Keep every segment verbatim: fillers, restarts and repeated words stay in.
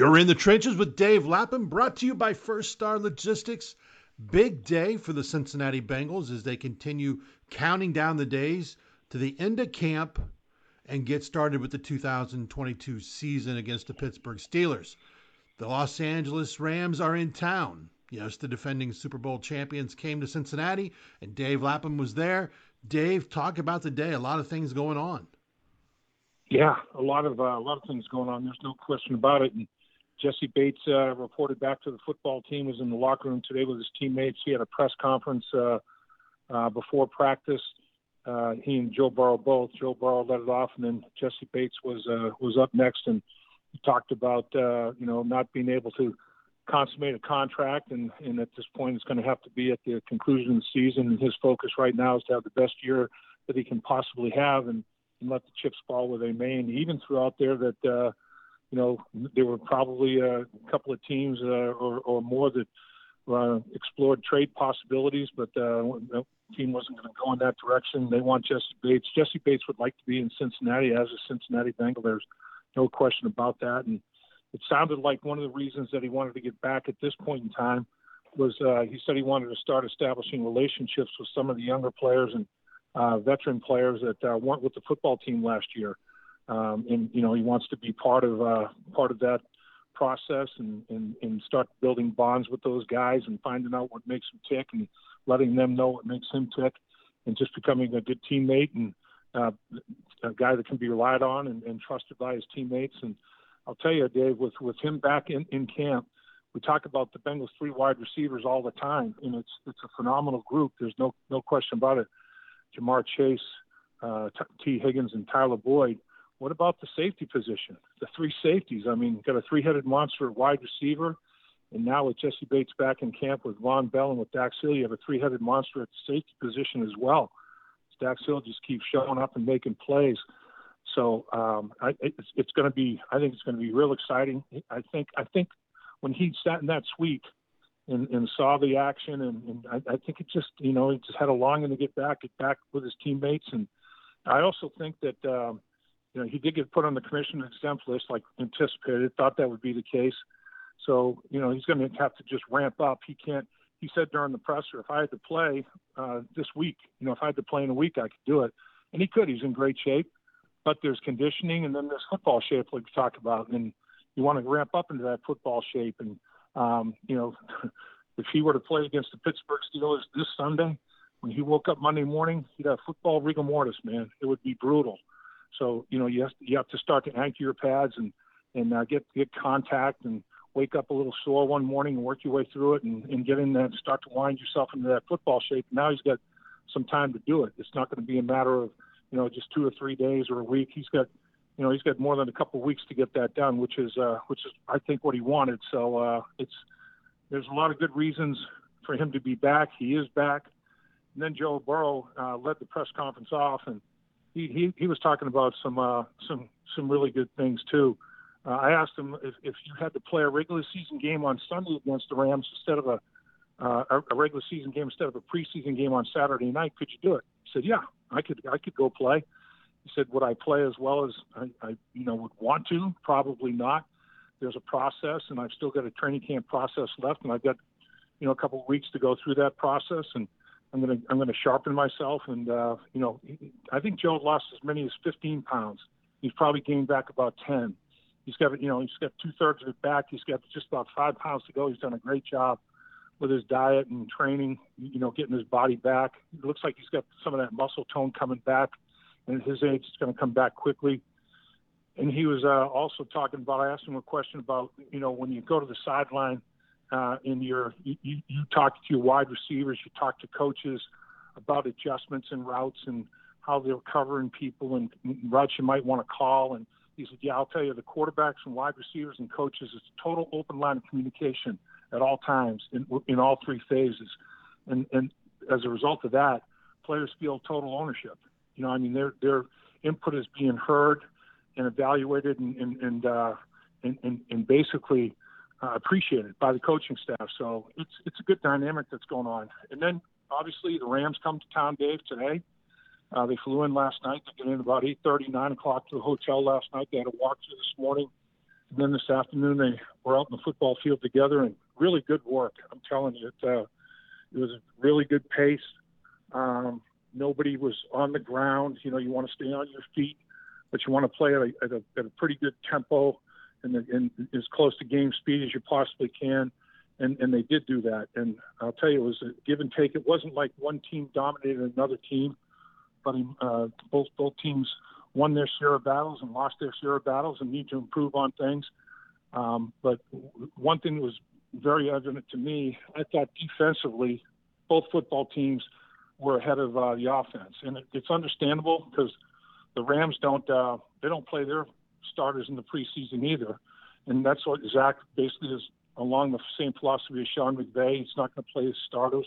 You're in the trenches with Dave Lapham, brought to you by First Star Logistics. Big day for the Cincinnati Bengals as they continue counting down the days to the end of camp and get started with the two thousand twenty-two season against the Pittsburgh Steelers. The Los Angeles Rams are in town. Yes, the defending Super Bowl champions came to Cincinnati, and Dave Lapham was there. Dave, talk about the day. A lot of things going on. Yeah, a lot of uh, a lot of things going on. There's no question about it. And Jesse Bates uh, reported back to the football team, was in the locker room today with his teammates. He had a press conference uh, uh, before practice. Uh, he and Joe Burrow both. Joe Burrow led it off, and then Jesse Bates was uh, was up next, and he talked about uh, you know not being able to consummate a contract, and, and at this point it's going to have to be at the conclusion of the season. And his focus right now is to have the best year that he can possibly have, and, and let the chips fall where they may. And he even threw out there that uh, you know, there were probably a couple of teams uh, or, or more that uh, explored trade possibilities, but uh, the team wasn't going to go in that direction. They want Jesse Bates. Jesse Bates would like to be in Cincinnati as a Cincinnati Bengal. There's no question about that. And it sounded like one of the reasons that he wanted to get back at this point in time was uh, he said he wanted to start establishing relationships with some of the younger players and uh, veteran players that uh, weren't with the football team last year. Um, and, you know, he wants to be part of uh, part of that process and, and, and start building bonds with those guys and finding out what makes them tick and letting them know what makes him tick and just becoming a good teammate and uh, a guy that can be relied on and, and trusted by his teammates. And I'll tell you, Dave, with, with him back in, in camp, we talk about the Bengals' three wide receivers all the time, and it's it's a phenomenal group. There's no no question about it. Jamar Chase, uh, T. Higgins, and Tyler Boyd. What about the safety position? The three safeties. I mean, got a three-headed monster at wide receiver, and now with Jesse Bates back in camp with Von Bell and with Dax Hill, you have a three-headed monster at the safety position as well. Dax Hill just keeps showing up and making plays. So um, I, it's, it's going to be. I think it's going to be real exciting. I think. I think when he sat in that suite and, and saw the action, and, and I, I think it just, you know, he just had a longing to get back, get back with his teammates. And I also think that. Um, You know, he did get put on the commission exempt list like anticipated, thought that would be the case. So, you know, he's going to have to just ramp up. He can't, he said during the presser, if I had to play uh, this week, you know, if I had to play in a week, I could do it. And he could. He's in great shape. But there's conditioning and then there's football shape like we talked about. And you want to ramp up into that football shape. And, um, you know, if he were to play against the Pittsburgh Steelers this Sunday, when he woke up Monday morning, he'd have football rigor mortis, man. It would be brutal. So, you know, you have, to, you have to start to anchor your pads and, and uh, get get contact and wake up a little sore one morning and work your way through it and, and get in there and start to wind yourself into that football shape. Now he's got some time to do it. It's not going to be a matter of, you know, just two or three days or a week. He's got, you know, he's got more than a couple of weeks to get that done, which is, uh, which is, I think, what he wanted. So uh, it's there's a lot of good reasons for him to be back. He is back. And then Joe Burrow uh, led the press conference off, and He, he he was talking about some uh, some some really good things too. Uh, I asked him if, if you had to play a regular season game on Sunday against the Rams instead of a uh, a regular season game instead of a preseason game on Saturday night, could you do it? He said, yeah, I could I could go play. He said, would I play as well as I, I you know would want to? Probably not. There's a process, and I've still got a training camp process left, and I've got you know a couple of weeks to go through that process and. I'm gonna I'm gonna sharpen myself, and uh, you know I think Joe lost as many as fifteen pounds. He's probably gained back about ten. He's got you know he's got two thirds of it back. He's got just about five pounds to go. He's done a great job with his diet and training. You know, getting his body back. It looks like he's got some of that muscle tone coming back, and at his age, it's going to come back quickly. And he was uh, also talking about. I asked him a question about you know when you go to the sideline. Uh, in your, you, you talk to your wide receivers, you talk to coaches about adjustments and routes and how they're covering people and routes you might want to call. And he said, yeah, I'll tell you, the quarterbacks and wide receivers and coaches, it's a total open line of communication at all times in, in all three phases. And, and as a result of that, players feel total ownership. You know, I mean, their, their input is being heard and evaluated and, and, and, uh, and, and, and basically, Uh, appreciated by the coaching staff. So it's it's a good dynamic that's going on. And then obviously the Rams come to town, Dave, today. Uh, they flew in last night. They get in about eight thirty, nine o'clock to the hotel last night. They had a walkthrough this morning. And then this afternoon they were out in the football field together, and really good work. I'm telling you, it, uh, it was a really good pace. Um, nobody was on the ground. You know, you want to stay on your feet, but you want to play at a, at a, at a pretty good tempo and, the, and as close to game speed as you possibly can. And, and they did do that. And I'll tell you, it was a give and take. It wasn't like one team dominated another team, but uh, both both teams won their share of battles and lost their share of battles and need to improve on things. Um, but one thing that was very evident to me, I thought defensively, both football teams were ahead of uh, the offense. And it, it's understandable because the Rams don't uh, they don't play their starters in the preseason either. And that's what Zach basically is along the same philosophy as Sean McVay. He's not going to play his starters.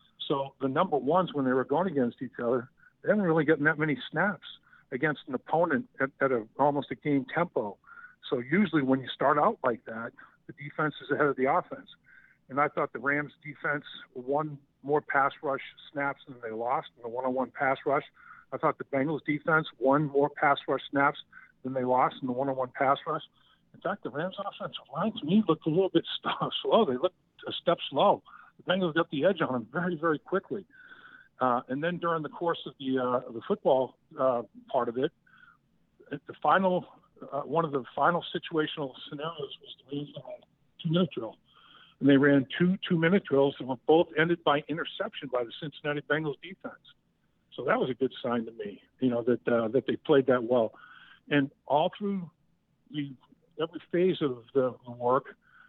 So the number ones, when they were going against each other, they haven't really gotten that many snaps against an opponent at, at a, almost a game tempo. So usually when you start out like that, the defense is ahead of the offense. And I thought the Rams defense won more pass rush snaps than they lost in the one-on-one pass rush. I thought the Bengals defense won more pass rush snaps than they lost in the one-on-one pass rush. In fact, the Rams offensive line to me looked a little bit slow. They looked a step slow. The Bengals got the edge on them very, very quickly. Uh, and then during the course of the uh, the football uh, part of it, the final uh, one of the final situational scenarios was the Rams on two-minute drill, and they ran two two-minute drills that were both ended by interception by the Cincinnati Bengals defense. So that was a good sign to me, you know, that uh, that they played that well, and all through the every phase of the work,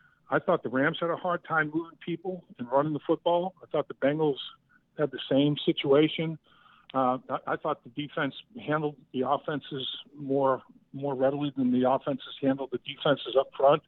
I thought the Rams had a hard time moving people and running the football. I thought the Bengals had the same situation. Uh, I, I thought the defense handled the offenses more more readily than the offenses handled the defenses up front.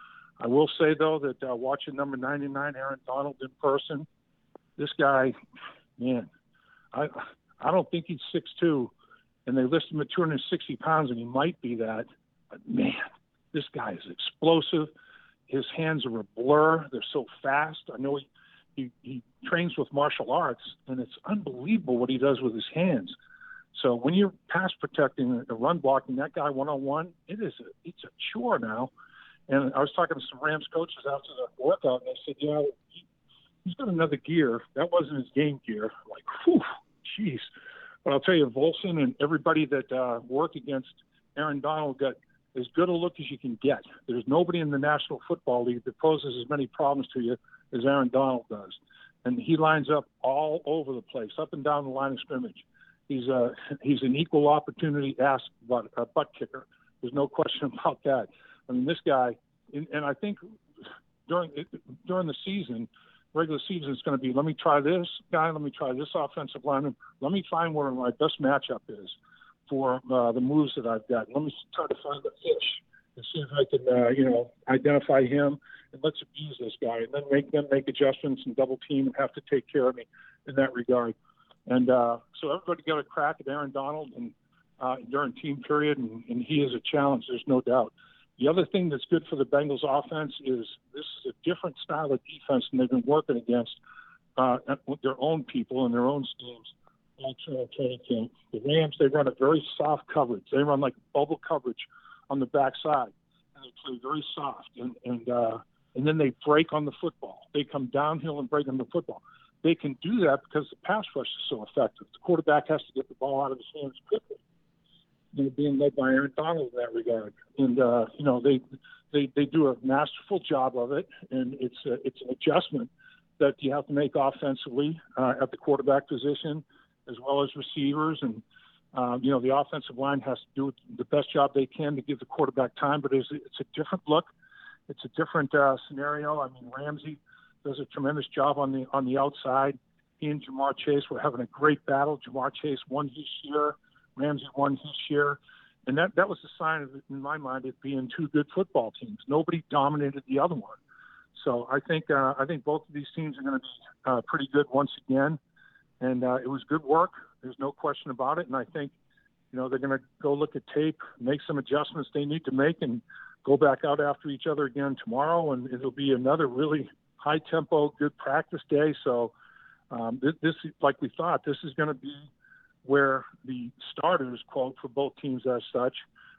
I will say, though, that uh, watching number ninety-nine, Aaron Donald, in person, this guy, man, I I don't think he's six two, and they list him at two hundred sixty pounds, and he might be that. But, man, this guy is explosive. His hands are a blur. They're so fast. I know he, he, he trains with martial arts, and it's unbelievable what he does with his hands. So when you're pass protecting or run blocking that guy one-on-one, it is a, it's a chore now. And I was talking to some Rams coaches after the workout, and they said, yeah, he, he's got another gear. That wasn't his game gear. I'm like, whew, jeez. But I'll tell you, Volson and everybody that uh, worked against Aaron Donald got as good a look as you can get. There's nobody in the National Football League that poses as many problems to you as Aaron Donald does. And he lines up all over the place, up and down the line of scrimmage. He's a, he's an equal opportunity ass butt, uh, butt kicker. There's no question about that. I mean, this guy, and, and I think during during the season, regular season, it's going to be, let me try this guy, let me try this offensive lineman, let me find where my best matchup is for uh, the moves that I've got. Let me try to find the fish and see if I can, uh, you know, identify him, and let's abuse this guy, and then make them make adjustments and double team and have to take care of me in that regard. And uh, so everybody got a crack at Aaron Donald and uh, during team period, and, and he is a challenge, there's no doubt. The other thing that's good for the Bengals offense is this is a different style of defense than they've been working against uh, with their own people and their own schemes. Training camp. The Rams, they run a very soft coverage. They run like bubble coverage on the backside, and they play very soft. And and uh, and then they break on the football. They come downhill and break on the football. They can do that because the pass rush is so effective. The quarterback has to get the ball out of his hands quickly. They're being led by Aaron Donald in that regard, and uh, you know they they they do a masterful job of it, and it's a, it's an adjustment that you have to make offensively uh, at the quarterback position, as well as receivers. And, um, you know, the offensive line has to do the best job they can to give the quarterback time, but it's, it's a different look. It's a different uh, scenario. I mean, Ramsey does a tremendous job on the on the outside. He and Jamar Chase were having a great battle. Jamar Chase won his share. Ramsey won his share. And that, that was a sign of, in my mind, it being two good football teams. Nobody dominated the other one. So I think uh, I think both of these teams are going to be uh, pretty good once again. And uh, it was good work. There's no question about it. And I think, you know, they're going to go look at tape, make some adjustments they need to make, and go back out after each other again tomorrow. And it'll be another really high-tempo, good practice day. So um, this, this, like we thought, this is going to be where the starters, quote, for both teams as such,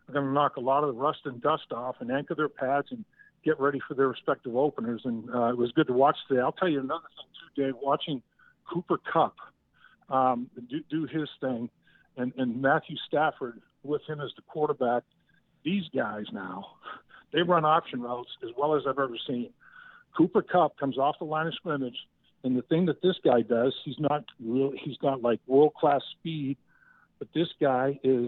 are going to knock a lot of the rust and dust off and anchor their pads and get ready for their respective openers. And uh, it was good to watch today. I'll tell you another thing too, Dave, watching Cooper Kupp um, do, do his thing and, and Matthew Stafford with him as the quarterback. These guys now, they run option routes as well as I've ever seen. Cooper Kupp comes off the line of scrimmage, and the thing that this guy does, he's not real, he's not like world-class speed, but this guy is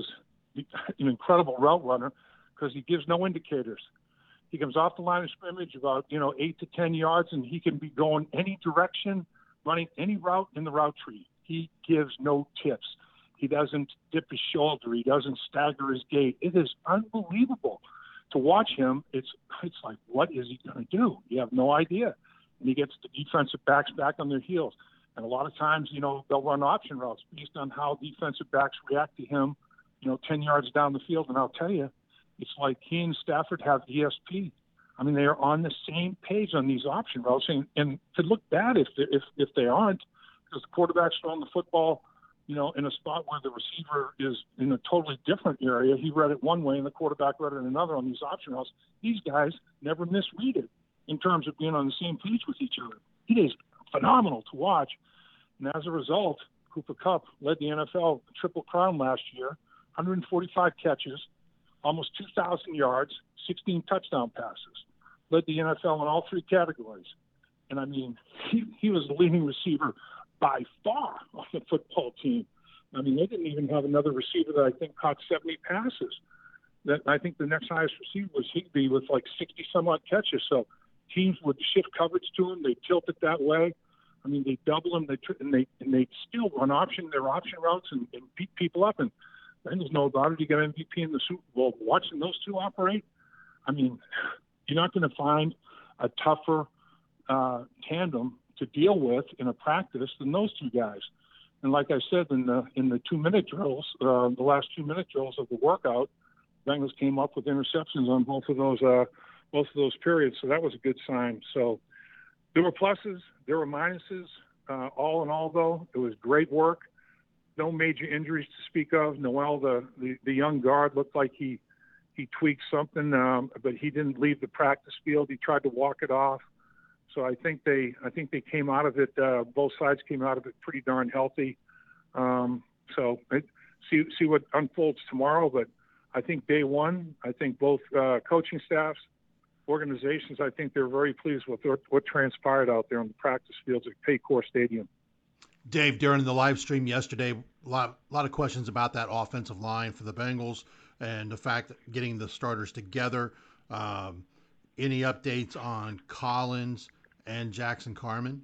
an incredible route runner because he gives no indicators. He comes off the line of scrimmage about, you know, eight to ten yards, and he can be going any direction, running any route in the route tree. He gives no tips. He doesn't dip his shoulder. He doesn't stagger his gait. It is unbelievable to watch him. It's it's like, what is he going to do? You have no idea. And he gets the defensive backs back on their heels. And a lot of times, you know, they'll run option routes based on how defensive backs react to him, you know, ten yards down the field. And I'll tell you, it's like he and Stafford have E S P. I mean, they are on the same page on these option routes. And, and it could look bad if, if, if they aren't, because the quarterback's throwing the football, you know, in a spot where the receiver is in a totally different area. He read it one way and the quarterback read it another on these option routes. These guys never misread it in terms of being on the same page with each other. It is phenomenal to watch. And as a result, Cooper Kupp led the N F L Triple Crown last year, one hundred forty-five catches, almost two thousand yards, sixteen touchdown passes. Led the N F L in all three categories. And, I mean, he, he was the leading receiver by far on the football team. I mean, they didn't even have another receiver that I think caught seventy passes. That I think the next highest receiver was Higbee with like sixty some odd catches. So teams would shift coverage to him. They tilt it that way. I mean, they double him. They and they and they still run option their option routes and, and beat people up. And Bengals know about it. You got M V P in the Super Bowl. Watching those two operate, I mean, you're not going to find a tougher uh, tandem to deal with in a practice than those two guys. And like I said, in the in the two minute drills, uh, the last two minute drills of the workout, Bengals came up with interceptions on both of those uh, both of those periods. So that was a good sign. So there were pluses, there were minuses. Uh, all in all, though, it was great work. No major injuries to speak of. Noel, the the, the young guard, looked like he he tweaked something, um, but he didn't leave the practice field. He tried to walk it off. So I think they, I think they came out of it. Uh, both sides came out of it pretty darn healthy. Um, so it, see, see what unfolds tomorrow. But I think day one, I think both uh, coaching staffs, organizations, I think they're very pleased with what, what transpired out there on the practice fields at Paycor Stadium. Dave, during the live stream yesterday, a lot, a lot of questions about that offensive line for the Bengals and the fact that getting the starters together. Um, any updates on Collins and Jackson Carman?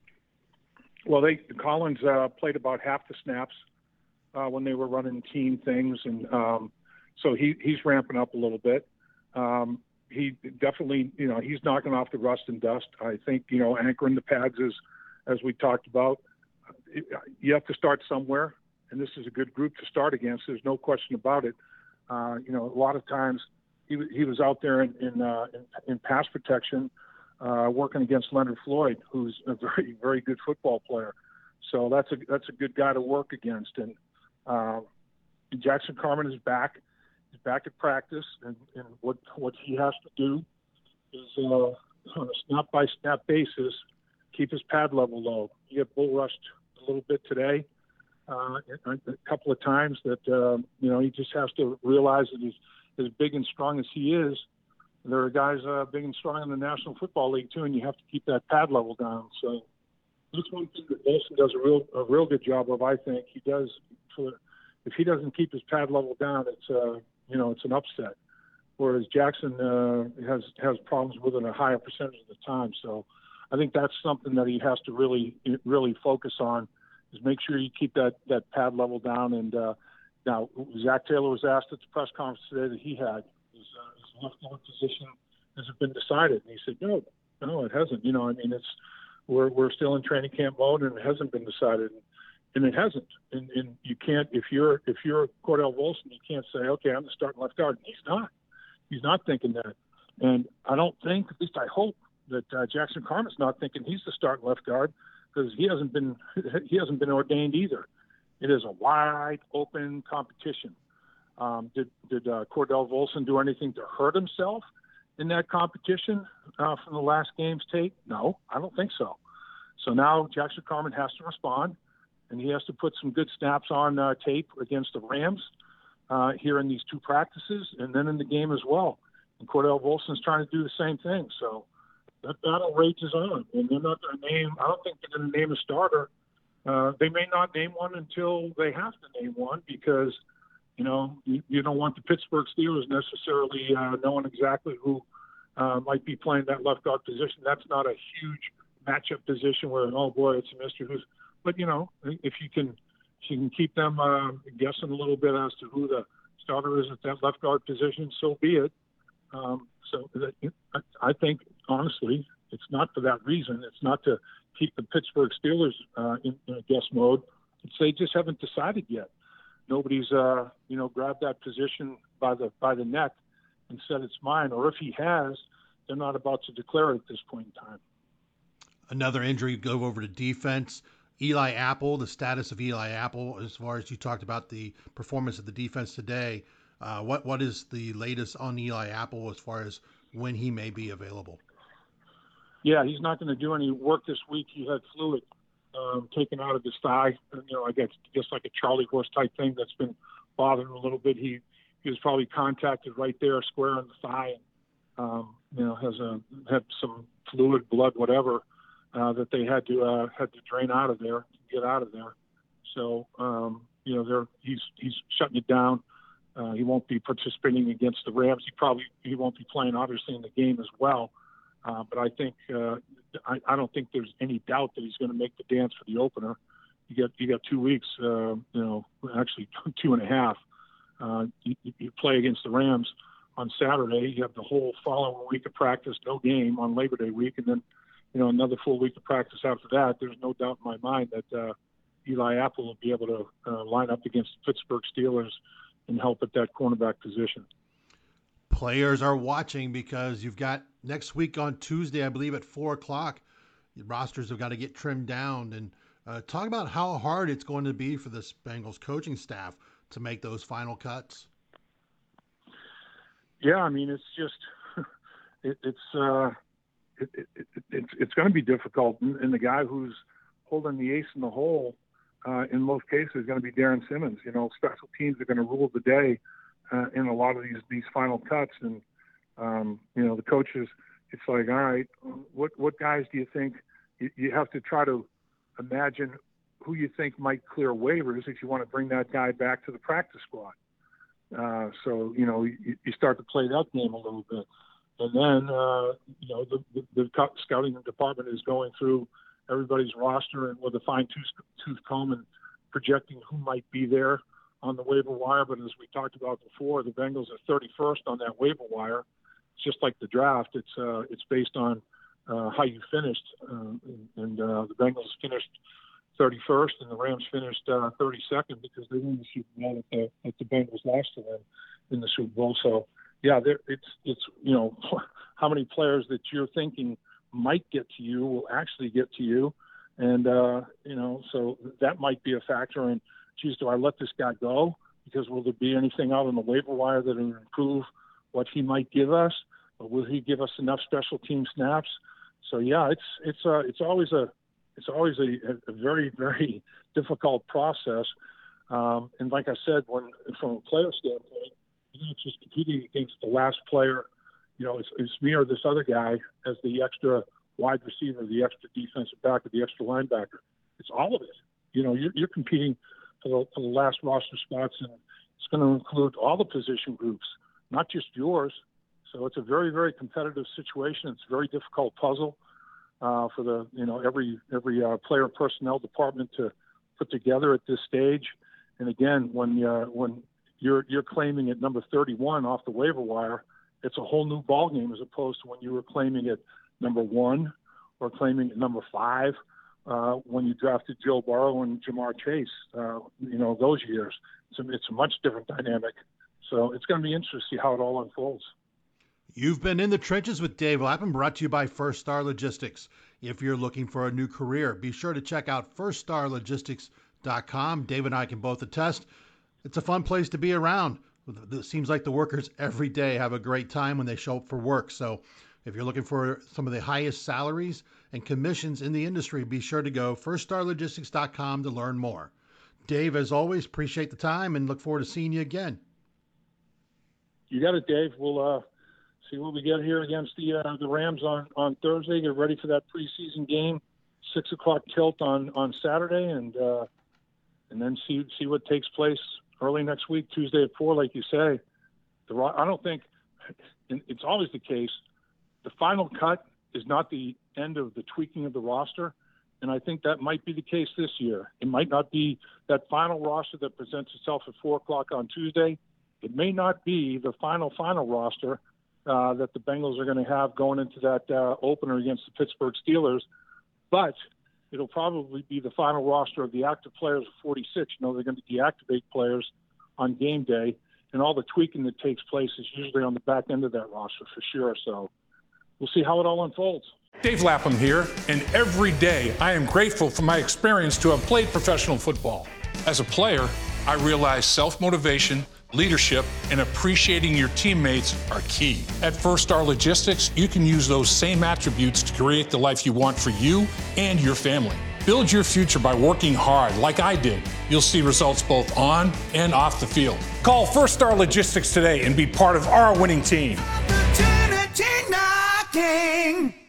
Well, they Collins uh, played about half the snaps uh, when they were running team things, and um, so he he's ramping up a little bit. Um, he definitely, you know, he's knocking off the rust and dust. I think, you know, anchoring the pads is, as we talked about, it, you have to start somewhere, and this is a good group to start against. There's no question about it. Uh, you know, a lot of times he he was out there in in, uh, in, in pass protection. Uh, working against Leonard Floyd, who's a very, very good football player. So that's a that's a good guy to work against. And uh, Jackson Carman is back. He's back at practice, and, and what what he has to do is uh, on a snap-by-snap basis, keep his pad level low. He got bull rushed a little bit today, uh, a, a couple of times. That uh, you know he just has to realize that he's as big and strong as he is. There are guys uh, big and strong in the National Football League too, and you have to keep that pad level down. So that's one thing that Wilson does a real a real good job of. I think he does. For, if he doesn't keep his pad level down, it's uh, you know it's an upset. Whereas Jackson uh, has has problems with it a higher percentage of the time. So I think that's something that he has to really really focus on, is make sure you keep that that pad level down. And uh, now Zach Taylor was asked at the press conference today that he had. Uh, his left guard position has it been decided? And he said, no, no, it hasn't. You know, I mean, it's we're we're still in training camp mode, and it hasn't been decided, and it hasn't. And, and you can't, if you're if you're Cordell Volson, you can't say, okay, I'm the starting left guard. He's not. He's not thinking that. And I don't think, at least I hope, that uh, Jackson Carman's not thinking he's the starting left guard, because he hasn't been he hasn't been ordained either. It is a wide open competition. Um, did did uh, Cordell Volson do anything to hurt himself in that competition uh, from the last game's tape? No, I don't think so. So now Jackson Carman has to respond, and he has to put some good snaps on uh, tape against the Rams uh, here in these two practices, and then in the game as well. And Cordell Volson's trying to do the same thing. So that battle rages on, and they're not going to name. I don't think they're going to name a starter. Uh, they may not name one until they have to name one because, you know, you, you don't want the Pittsburgh Steelers necessarily uh, knowing exactly who uh, might be playing that left guard position. That's not a huge matchup position where, oh boy, it's a mystery. Who's, but you know, if you can, if you can keep them uh, guessing a little bit as to who the starter is at that left guard position, so be it. Um, so that, I think, honestly, it's not for that reason. It's not to keep the Pittsburgh Steelers uh, in, in a guess mode. It's they just haven't decided yet. Nobody's, uh, you know, grabbed that position by the by the neck and said it's mine. Or if he has, they're not about to declare it at this point in time. Another injury, go over to defense. Eli Apple, the status of Eli Apple, as far as you talked about the performance of the defense today. Uh, what what is the latest on Eli Apple as far as when he may be available? Yeah, he's not going to do any work this week. He had fluid um, taken out of his thigh. You know, I guess just like a Charlie horse type thing that's been bothering him a little bit. He he was probably contacted right there, square on the thigh, and um, you know has a had some fluid, blood, whatever uh, that they had to uh, had to drain out of there, get out of there. So um, you know, they're he's he's shutting it down. Uh, he won't be participating against the Rams. He probably he won't be playing obviously in the game as well. Uh, but I think uh, I, I don't think there's any doubt that he's going to make the dance for the opener. You get you got two weeks, uh, you know, actually two and a half. Uh, you, you play against the Rams on Saturday. You have the whole following week of practice, no game on Labor Day week, and then you know another full week of practice after that. There's no doubt in my mind that uh, Eli Apple will be able to uh, line up against the Pittsburgh Steelers and help at that cornerback position. Players are watching because you've got next week on Tuesday, I believe at four o'clock, the rosters have got to get trimmed down. And uh, talk about how hard it's going to be for this Bengals coaching staff to make those final cuts. Yeah, I mean, it's just, it, it's, uh, it, it, it, it's, it's going to be difficult. And, and the guy who's holding the ace in the hole, uh, in most cases, is going to be Darren Simmons. You know, special teams are going to rule the day uh, in a lot of these, these final cuts. And, um, you know, the coaches, it's like, all right, what, what guys do you think you, you have to try to imagine who you think might clear waivers if you want to bring that guy back to the practice squad. Uh, so, you know, you, you start to play that game a little bit. And then, uh, you know, the, the, the scouting department is going through everybody's roster and with a fine-tooth tooth comb and projecting who might be there on the waiver wire. But as we talked about before, the Bengals are thirty-first on that waiver wire. It's just like the draft. It's uh, it's based on uh, how you finished. Uh, and and uh, the Bengals finished thirty-first and the Rams finished uh, thirty-second because they won the Super Bowl at the, at the Bengals lost to them in the Super Bowl. So, yeah, it's, it's you know, how many players that you're thinking might get to you will actually get to you. And, uh, you know, so that might be a factor in, geez, do I let this guy go? Because will there be anything out on the waiver wire that will improve what he might give us? Or will he give us enough special team snaps? So, yeah, it's it's uh, it's always a it's always a, a very, very difficult process. Um, and like I said, when from a player standpoint, you're not just competing against the last player. You know, it's, it's me or this other guy as the extra wide receiver, the extra defensive back, or the extra linebacker. It's all of it. You know, you're, you're competing for the, for the last roster spots, and it's going to include all the position groups, not just yours. So it's a very, very competitive situation. It's a very difficult puzzle uh, for the, you know, every every uh, player personnel department to put together at this stage. And again, when uh, when you're you're claiming at number thirty-one off the waiver wire, it's a whole new ballgame as opposed to when you were claiming at number one or claiming at number five uh, when you drafted Joe Burrow and Jamar Chase. Uh, you know, those years, it's a, it's a much different dynamic. So it's going to be interesting to see how it all unfolds. You've been in the trenches with Dave Lapham, brought to you by First Star Logistics. If you're looking for a new career, be sure to check out first star logistics dot com. Dave and I can both attest it's a fun place to be around. it seems like the workers every day have a great time when they show up for work. So if you're looking for some of the highest salaries and commissions in the industry, be sure to go first star logistics dot com to learn more. Dave, as always, appreciate the time and look forward to seeing you again. You got it, Dave. We'll uh, see what we get here against the uh, the Rams on, on Thursday. Get ready for that preseason game, six o'clock tilt on, on Saturday, and uh, and then see see what takes place early next week, Tuesday at four, like you say. The I don't think it's always the case. The final cut is not the end of the tweaking of the roster, and I think that might be the case this year. It might not be that final roster that presents itself at four o'clock on Tuesday. It may not be the final, final roster uh, that the Bengals are going to have going into that uh, opener against the Pittsburgh Steelers, but it'll probably be the final roster of the active players of forty-six. You know, they're going to deactivate players on game day, and all the tweaking that takes place is usually on the back end of that roster for sure. So we'll see how it all unfolds. Dave Lapham here, and every day I am grateful for my experience to have played professional football. As a player, I realized self-motivation, leadership, and appreciating your teammates are key. At First Star Logistics, you can use those same attributes to create the life you want for you and your family. Build your future by working hard like I did. You'll see results both on and off the field. Call First Star Logistics today and be part of our winning team. Opportunity knocking.